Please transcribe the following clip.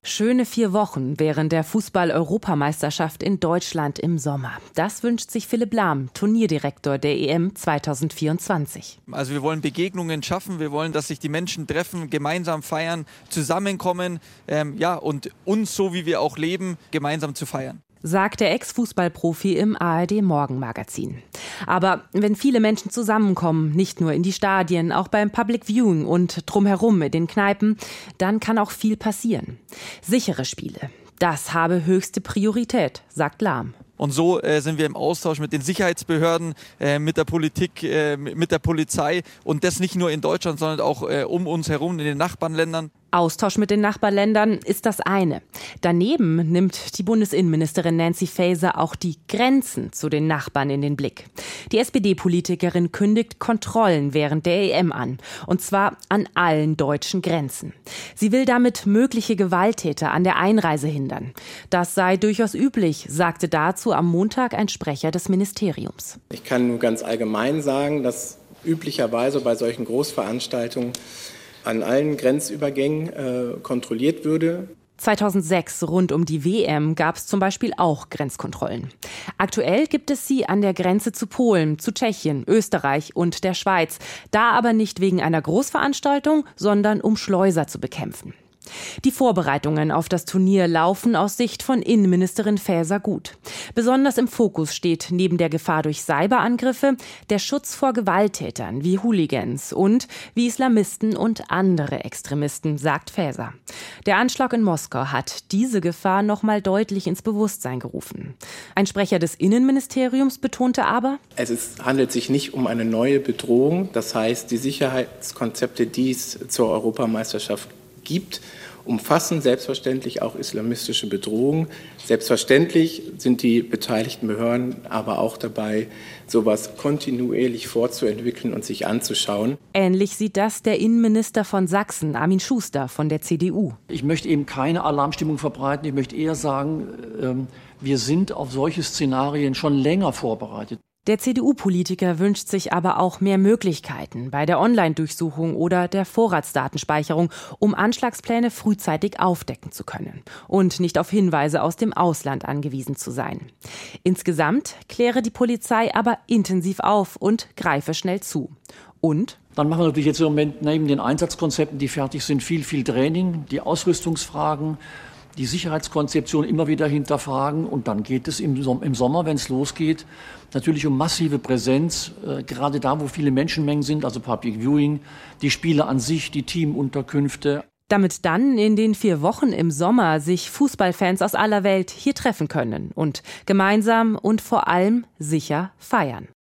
Schöne 4 Wochen während der Fußball-Europameisterschaft in Deutschland im Sommer. Das wünscht sich Philipp Lahm, Turnierdirektor der EM 2024. Also wir wollen Begegnungen schaffen, wir wollen, dass sich die Menschen treffen, gemeinsam feiern, zusammenkommen, und uns, so wie wir auch leben, gemeinsam zu feiern. Sagt der Ex-Fußballprofi im ARD-Morgenmagazin. Aber wenn viele Menschen zusammenkommen, nicht nur in die Stadien, auch beim Public Viewing und drumherum in den Kneipen, dann kann auch viel passieren. Sichere Spiele, das habe höchste Priorität, sagt Lahm. Und so sind wir im Austausch mit den Sicherheitsbehörden, mit der Politik, mit der Polizei und das nicht nur in Deutschland, sondern auch um uns herum in den Nachbarländern. Austausch mit den Nachbarländern ist das eine. Daneben nimmt die Bundesinnenministerin Nancy Faeser auch die Grenzen zu den Nachbarn in den Blick. Die SPD-Politikerin kündigt Kontrollen während der EM an. Und zwar an allen deutschen Grenzen. Sie will damit mögliche Gewalttäter an der Einreise hindern. Das sei durchaus üblich, sagte dazu am Montag ein Sprecher des Ministeriums. Ich kann nur ganz allgemein sagen, dass üblicherweise bei solchen Großveranstaltungen an allen Grenzübergängen kontrolliert würde. 2006 rund um die WM gab es zum Beispiel auch Grenzkontrollen. Aktuell gibt es sie an der Grenze zu Polen, zu Tschechien, Österreich und der Schweiz. Da aber nicht wegen einer Großveranstaltung, sondern um Schleuser zu bekämpfen. Die Vorbereitungen auf das Turnier laufen aus Sicht von Innenministerin Faeser gut. Besonders im Fokus steht neben der Gefahr durch Cyberangriffe der Schutz vor Gewalttätern wie Hooligans und wie Islamisten und andere Extremisten, sagt Faeser. Der Anschlag in Moskau hat diese Gefahr noch mal deutlich ins Bewusstsein gerufen. Ein Sprecher des Innenministeriums betonte aber: Es handelt sich nicht um eine neue Bedrohung. Das heißt, die Sicherheitskonzepte, die es zur Europameisterschaft gibt, umfassen selbstverständlich auch islamistische Bedrohungen. Selbstverständlich sind die beteiligten Behörden aber auch dabei, sowas kontinuierlich fortzuentwickeln und sich anzuschauen. Ähnlich sieht das der Innenminister von Sachsen, Armin Schuster von der CDU. Ich möchte eben keine Alarmstimmung verbreiten. Ich möchte eher sagen, wir sind auf solche Szenarien schon länger vorbereitet. Der CDU-Politiker wünscht sich aber auch mehr Möglichkeiten bei der Online-Durchsuchung oder der Vorratsdatenspeicherung, um Anschlagspläne frühzeitig aufdecken zu können und nicht auf Hinweise aus dem Ausland angewiesen zu sein. Insgesamt kläre die Polizei aber intensiv auf und greife schnell zu. Und dann machen wir natürlich jetzt im Moment neben den Einsatzkonzepten, die fertig sind, viel Training, die Ausrüstungsfragen, die Sicherheitskonzeption immer wieder hinterfragen. Und dann geht es im Sommer, wenn es losgeht, natürlich um massive Präsenz, gerade da, wo viele Menschenmengen sind, also Public Viewing, die Spiele an sich, die Teamunterkünfte. Damit dann in den 4 Wochen im Sommer sich Fußballfans aus aller Welt hier treffen können und gemeinsam und vor allem sicher feiern.